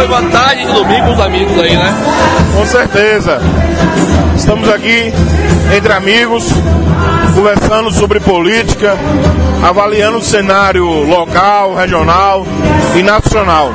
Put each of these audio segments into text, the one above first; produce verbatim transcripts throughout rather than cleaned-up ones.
foi vantagem de domingo com os amigos aí, né? Com certeza. Estamos aqui entre amigos, conversando sobre política, avaliando o cenário local, regional e nacional.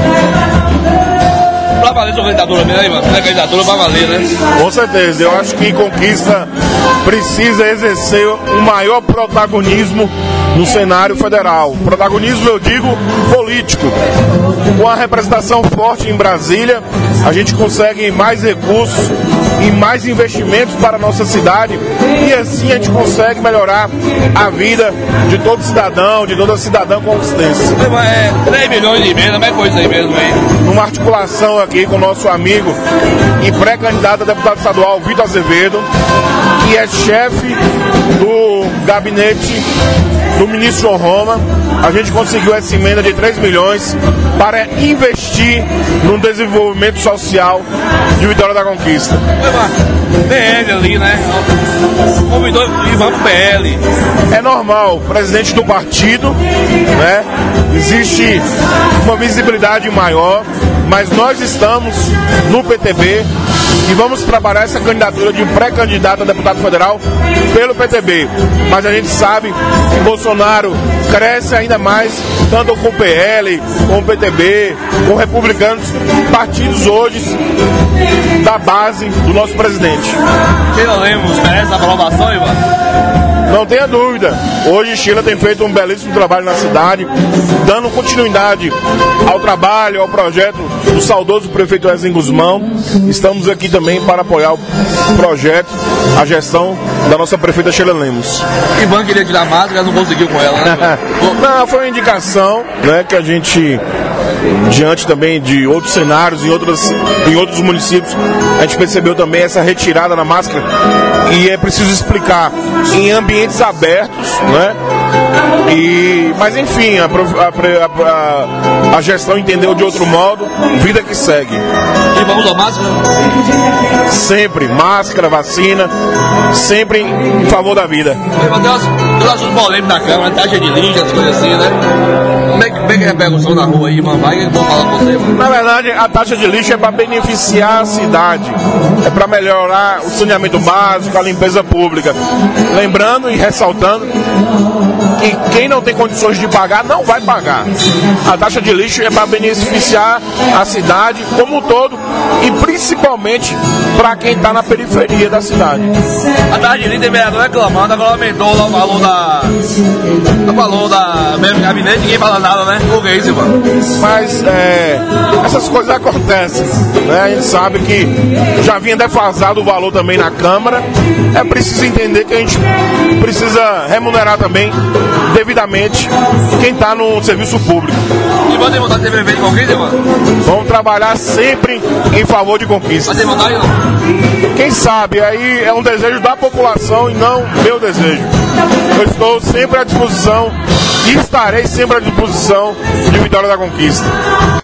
Pra valer sua candidatura mesmo, aí, mano? É candidatura pra valer, né? Com certeza. Eu acho que Conquista precisa exercer um maior protagonismo no cenário federal. Protagonismo, eu digo, político. Com a representação forte em Brasília, a gente consegue mais recursos e mais investimentos para a nossa cidade, e assim a gente consegue melhorar a vida de todo cidadão, de toda cidadã conquistense. É três milhões de emenda, não é coisa aí mesmo, hein? Numa articulação aqui com o nosso amigo e pré-candidato a deputado estadual Vitor Azevedo, que é chefe do gabinete do ministro João Roma, a gente conseguiu essa emenda de três milhões para investir no desenvolvimento social de Vitória da Conquista. P L ali, né? Convidou e vamos pro P L. É normal, presidente do partido, né? Existe uma visibilidade maior, mas nós estamos no P T B e vamos trabalhar essa candidatura de pré-candidato a deputado federal pelo P T B. Mas a gente sabe que Bolsonaro cresce ainda mais, tanto com o P L, com o P T B, com republicanos, partidos hoje da base do nosso presidente. Sheila Lemos merece a aprovação, Ivan? Não tenha dúvida. Hoje Sheila tem feito um belíssimo trabalho na cidade, dando continuidade ao trabalho, ao projeto do saudoso prefeito Wesley Guzmão. Estamos aqui também para apoiar o projeto, a gestão da nossa prefeita Sheila Lemos. Ivan queria tirar a máscara, não conseguiu com ela, né? Não, foi uma indicação, né, que a gente, diante também de outros cenários em, outras, em outros municípios, a gente percebeu também essa retirada na máscara, e é preciso explicar em ambientes abertos, né? E, mas enfim, a, a, a, a gestão entendeu de outro modo, vida que segue. E vamos usar máscara? Sempre, máscara, vacina, sempre em favor da vida. Tem umas assuntos polêmicos na Câmara, taxa de lixo, as coisas assim, né? Como é que, como é que é a repercussão na rua aí, mano? Vai que eu vou falar com você, mano. Na verdade, a taxa de lixo é para beneficiar a cidade, é para melhorar o saneamento básico, a limpeza pública. Lembrando e ressaltando que quem não tem condições de pagar, não vai pagar. A taxa de lixo é para beneficiar a cidade como um todo e principalmente para quem está na periferia da cidade. A taxa de lixo tem vereador reclamando, agora aumentou lá o valor da... o valor da mesmo gabinete, ninguém fala nada, né? O que é isso, mano? Mas é, essas coisas acontecem, né? A gente sabe que já vinha defasado o valor também na Câmara. É preciso entender que a gente precisa remunerar também devidamente quem está no serviço público. E você tem vontade de ser prefeito de Conquista, mano? Vamos trabalhar sempre em favor de conquista. Você tem vontade, não? Quem sabe, aí é um desejo da população e não meu desejo. Eu estou sempre à disposição e estarei sempre à disposição de Vitória da Conquista.